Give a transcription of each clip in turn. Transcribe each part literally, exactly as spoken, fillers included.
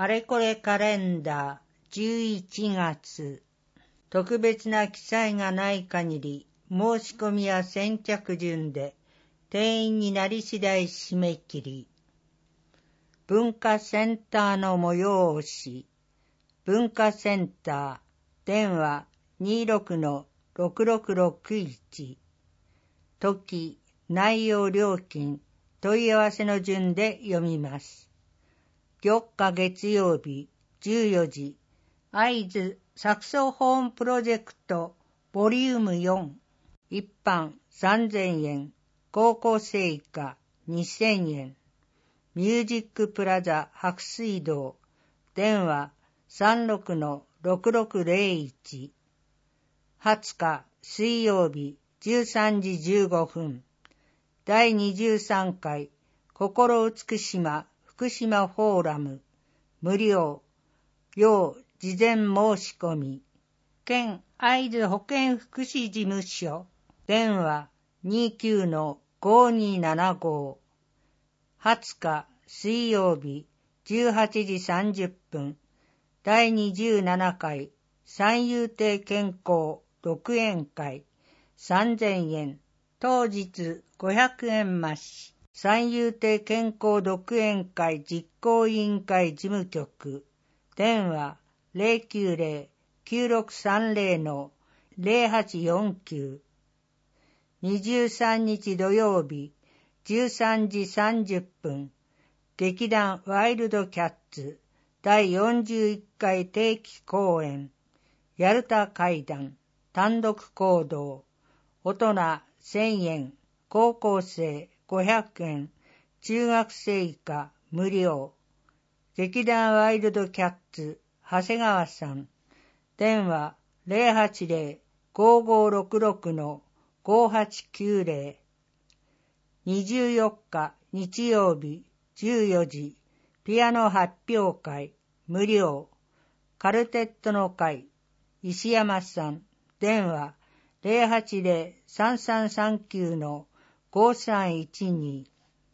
あれこれカレンダーじゅういちがつ、特別な記載がない限り申し込みや先着順で定員になり次第締め切り。文化センターの催し。文化センター電話 にじゅうろくのろくろくろくいち。時、内容、料金、問い合わせの順で読みます。よっか月曜日じゅうよじ、会津サクソフォンプロジェクトボリュームよん。一般さんぜんえん、高校生以下にせんえん。ミュージックプラザ白水堂電話 さんじゅうろくのろくろくぜろいち。はつか水曜日じゅうさんじじゅうごふん。だいにじゅうさんかい心美しま福島フォーラム無料要事前申し込み。県会津保健福祉事務所電話 にじゅうきゅうのごにーななご。はつか水曜日じゅうはちじさんじゅっぷん。だいにじゅうななかい三遊亭健康独演会さんぜんえん。当日ごひゃくえん増し。三遊亭健康独演会実行委員会事務局電話 ゼロきゅうゼロ きゅうろくさんゼロのゼロはちよんきゅう。にじゅうさんにち土曜日じゅうさんじさんじゅっぷん。劇団ワイルドキャッツだいよんじゅういっかい定期公演ヤルタ会談単独行動。大人せんえん、高校生ごひゃくえん、中学生以下無料。劇団ワイルドキャッツ長谷川さん電話 ゼロはちゼロ ごごろくろくのごはちきゅうゼロ。にじゅうよっか日曜日じゅうよじピアノ発表会無料。カルテットの会石山さん電話 ゼロはちゼロ さんさんさんきゅうのごさんいちに。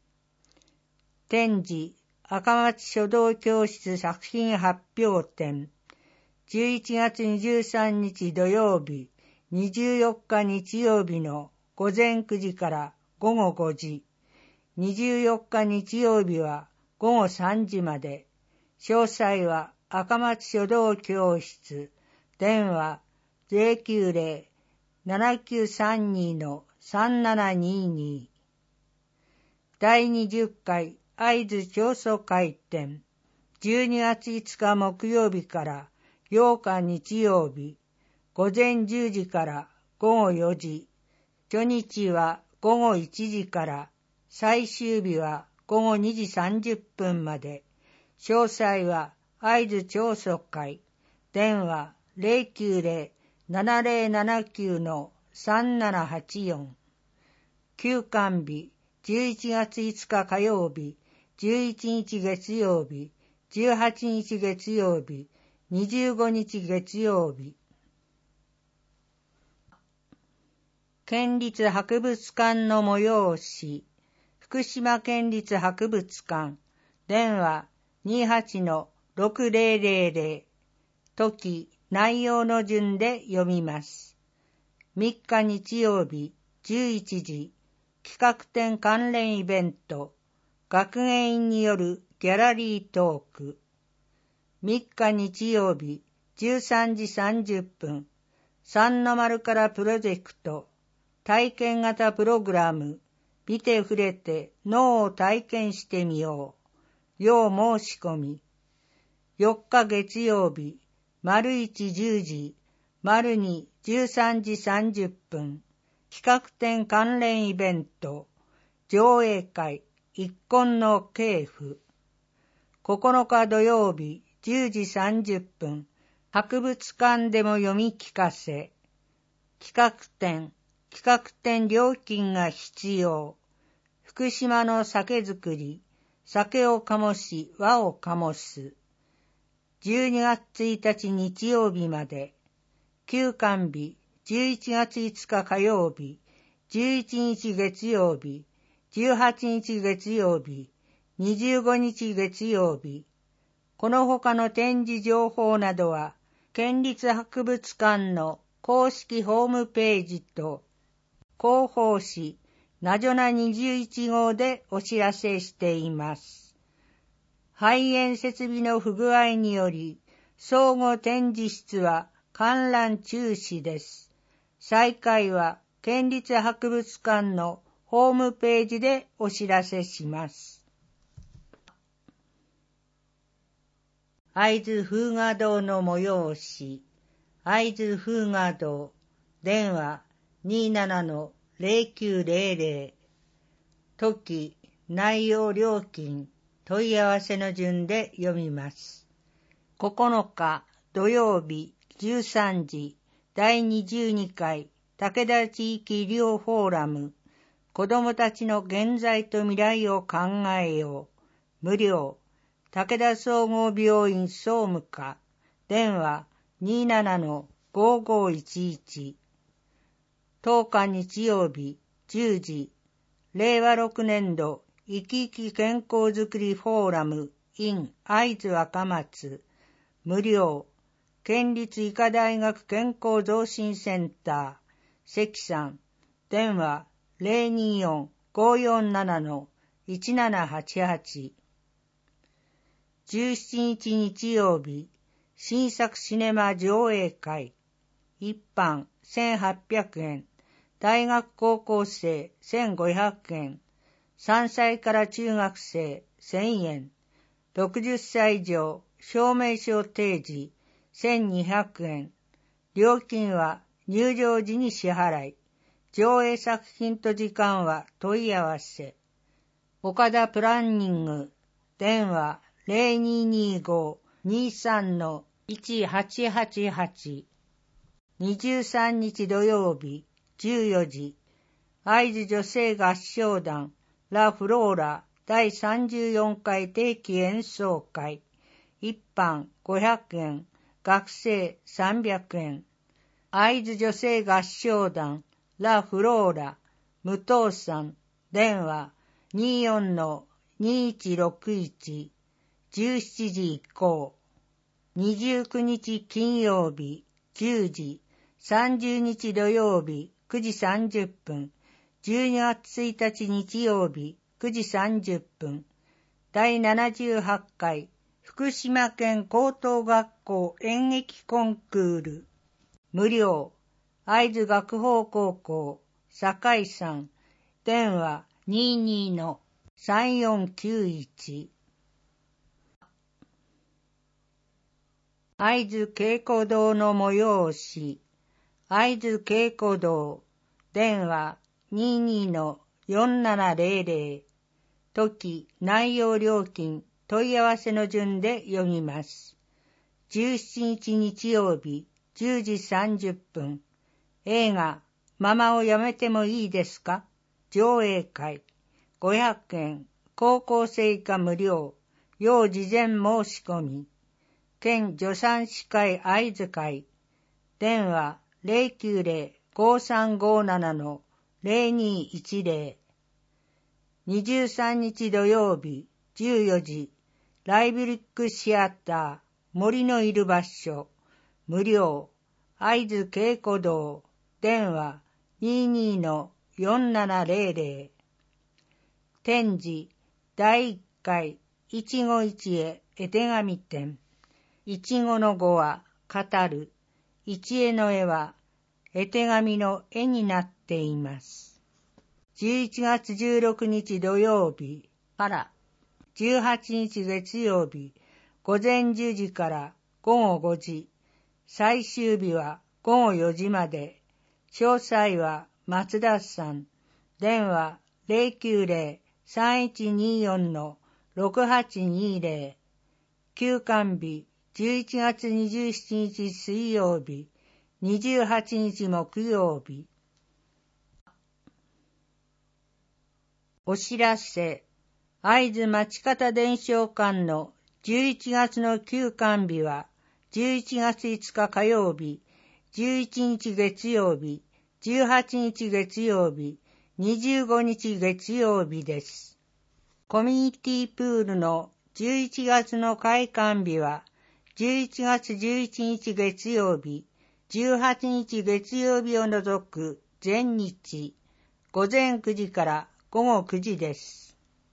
展示赤松書道教室作品発表展じゅういちがつにじゅうさんにち土曜日にじゅうよっか日曜日のごぜんくじからごごごじ。にじゅうよっか日曜日はごごさんじまで。詳細は赤松書道教室電話 ゼロきゅうゼロ ななきゅうさんにのさんななにーにー。だいにじゅっかい会津長祖会展じゅうにがついつか木曜日からようか日曜日ごぜんじゅうじからごごよじ。初日はごごいちじから最終日はごごにじさんじゅっぷんまで。詳細は会津長祖会電話 ゼロきゅうゼロ ななゼロななきゅうのさんななはちよん。休館日じゅういちがついつか火曜日じゅういちにち月曜日じゅうはちにち月曜日にじゅうごにち月曜日。県立博物館の催し。福島県立博物館電話 にじゅうはちのろくぜろぜろぜろ。時、内容の順で読みます。みっか日曜日じゅういちじ企画展関連イベント学芸員によるギャラリートーク。みっか日曜日じゅうさんじさんじゅっぷん三の丸からプロジェクト体験型プログラム見て触れて脳を体験してみよう。要申し込み。よっか月曜日丸いちじゅうじ丸にじゅうさんじさんじゅっぷん企画展関連イベント上映会一献の系譜。ここのか土曜日じゅうじさんじゅっぷん博物館でも読み聞かせ。企画展企画展料金が必要。福島の酒造り酒を醸し和を醸す。じゅうにがつついたち日曜日まで。休館日じゅういちがついつか火曜日じゅういちにち月曜日じゅうはちにち月曜日にじゅうごにち月曜日。 この他の展示情報などは、県立博物館の公式ホームページと、広報誌ナジョナにじゅういち号でお知らせしています。排煙設備の不具合により、総合展示室は観覧中止です。再開は県立博物館のホームページでお知らせします。会津風雅堂の催し、会津風雅堂、電話 にじゅうななのゼロきゅうゼロゼロ、時、内容料金、問い合わせの順で読みます。ここのか土曜日じゅうさんじ、だいにじゅうにかい武田地域医療フォーラム、子どもたちの現在と未来を考えよう、無料、武田総合病院総務課、電話 にじゅうななのごーごーいちいち、とおか日曜日じゅうじ、れいわろくねんど生き生き健康づくりフォーラム in 会津若松、無料、県立医科大学健康増進センター、関さん、電話 ゼロにーよんごーよんななのいちななはちはち、じゅうしちにち日曜日、新作シネマ上映会、一般せんはっぴゃくえん、大学高校生せんごひゃくえん、さんさいから中学生せんえん、ろくじゅっさい以上証明書提示せんにひゃくえん、料金は入場時に支払い、上映作品と時間は問い合わせ。岡田プランニング、電話 ゼロにーにーごーにーさんのいちはちはちはち、にじゅうさんにち土曜日じゅうよじ、会津女性合唱団ラ・フローラだいさんじゅうよんかい定期演奏会、一般ごひゃくえん、学生さんびゃくえん、会津女性合唱団ラ・フローラ武藤さん、電話 にじゅうよんのにいちろくいち、じゅうしちじ以降、にじゅうくにち金曜日じゅうじ、さんじゅうにち土曜日くじさんじゅっぷん、じゅうにがつついたち日曜日くじさんじゅっぷん、だいななじゅうはちかい福島県高等学校演劇コンクール、無料、会津学法高校酒井さん、電話 にじゅうにのさんよんきゅういち、会津稽古堂の催し、会津稽古堂、電話 にじゅうにのよんななゼロゼロ、時、内容料金、問い合わせの順で読みます。じゅうしちにち日曜日じゅうじさんじゅっぷん、映画、ママをやめてもいいですか？上映会、ごひゃくえん、高校生以下無料、要事前申し込み、県助産師会会津会、電話 ゼロきゅうゼロごーさんごーななのゼロにーいちゼロ、にじゅうさんにち土曜日じゅうよじ、ライブリックシアター森のいる場所、無料、会津稽古堂、電話 にじゅうにのよんななゼロゼロ、展示だいいっかいいちご一会絵手紙展、いちごの語は語る、一会の絵は絵手紙の絵になっています。じゅういちがつじゅうろくにち土曜日からじゅうはちにち月曜日午前じゅうじからごごごじ、最終日はごごよじまで、詳細は松田さん、電話 ゼロきゅうゼロさんいちにーよんのろくはちにーゼロ、休館日じゅういちがつにじゅうしちにち水曜日、にじゅうはちにち木曜日。お知らせ、会津町方伝承館のじゅういちがつの休館日はじゅういちがついつか火曜日、じゅういちにち月曜日、じゅうはちにち月曜日、にじゅうごにち月曜日です。コミュニティプールのじゅういちがつの開館日は、じゅういちがつじゅういちにち月曜日、じゅうはちにち月曜日を除く全日、午前くじから午後くじです。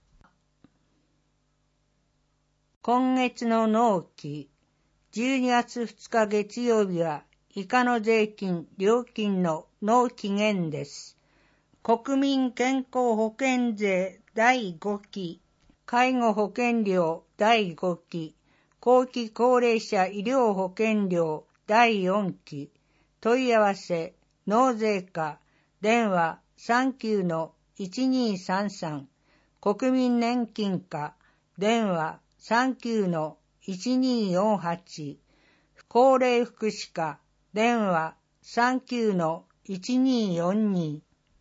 今月の納期、じゅうにがつふつか月曜日は、以下の税金、料金の納期限です。国民健康保険税だいごき、介護保険料だいごき、後期高齢者医療保険料だいよんき、問い合わせ、納税課、電話 さんきゅうのいちにさんさん、国民年金課、電話 さんきゅうのいちによんはち、高齢福祉課、電話 さんきゅうのいちによんに。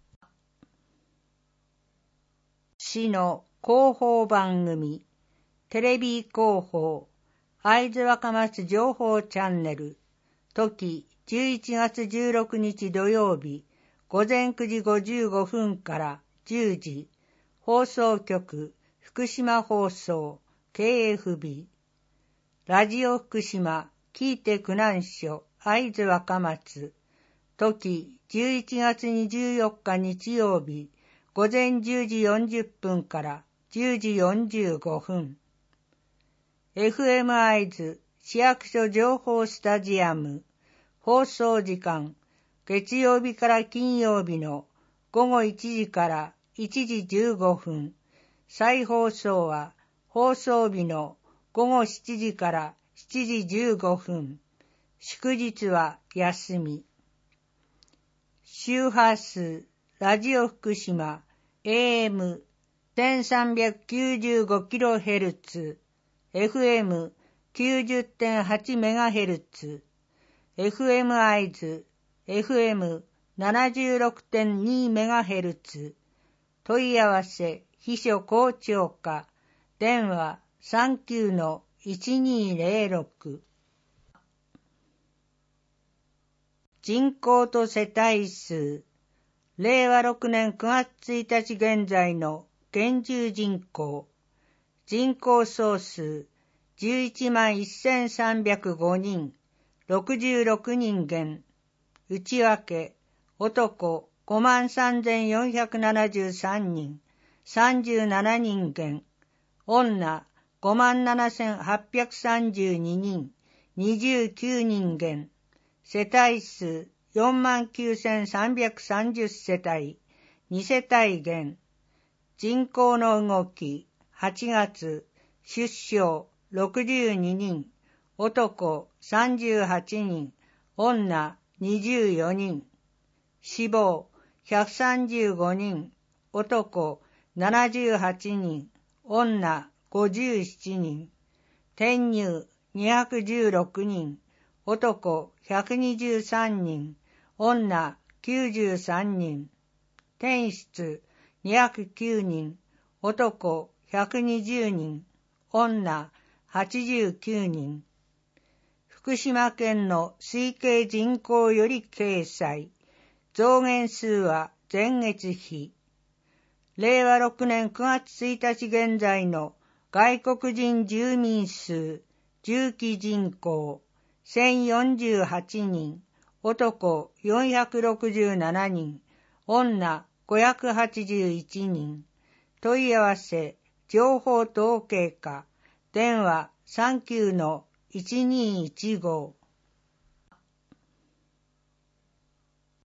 市の広報番組、テレビ広報、会津若松情報チャンネル、時じゅういちがつじゅうろくにち土曜日、午前くじごじゅうごふんからじゅうじ、放送局、福島放送、ケーエフビー、ラジオ福島、聞いて苦難所、会津若松、時じゅういちがつにじゅうよっか日曜日、午前じゅうじよんじゅっぷんからじゅうじよんじゅうごふん。エフエム 会津市役所情報スタジアム、放送時間、月曜日から金曜日のごごいちじからいちじじゅうごふん。再放送は放送日のごごしちじからしちじじゅうごふん。祝日は休み。周波数、ラジオ福島、エーエムせんさんびゃくきゅうじゅうごキロヘルツ、エフエムきゅうじゅってんはちメガヘルツ、エフエム 会津、エフエムななじゅうろくてんにメガヘルツ、問い合わせ、秘書校長課、電話 さんきゅうのいちにぜろろく。人口と世帯数、れいわろくねんくがつついたち現在の現住人口、人口総数じゅういちまんせんさんびゃくごにん、ろくじゅうろくにん減、内訳、男ごまんさんぜんよんひゃくななじゅうさんにん、さんじゅうななにん減、女ごまんななせんはっぴゃくさんじゅうににん、にじゅうきゅうにん減、世帯数よんまんきゅうせんさんびゃくさんじゅう世帯、に世帯減、人口の動き、はちがつ、出生ろくじゅうににん、男さんじゅうはちにん、女にじゅうよにん、死亡ひゃくさんじゅうごにん、男ななじゅうはちにん、女ごじゅうななにん、転入にひゃくじゅうろくにん、男ひゃくにじゅうさんにん、女きゅうじゅうさんにん、転出にひゃくきゅうにん、男ひゃくにじゅうにん、女はちじゅうきゅうにん。福島県の推計人口より掲載。増減数は前月比。れいわろくねんくがつついたち現在の外国人住民数、住基人口せんよんじゅうはちにん、男よんひゃくろくじゅうななにん、女ごひゃくはちじゅういちにん。問い合わせ、情報統計課、電話 さんきゅうのいちにいちご。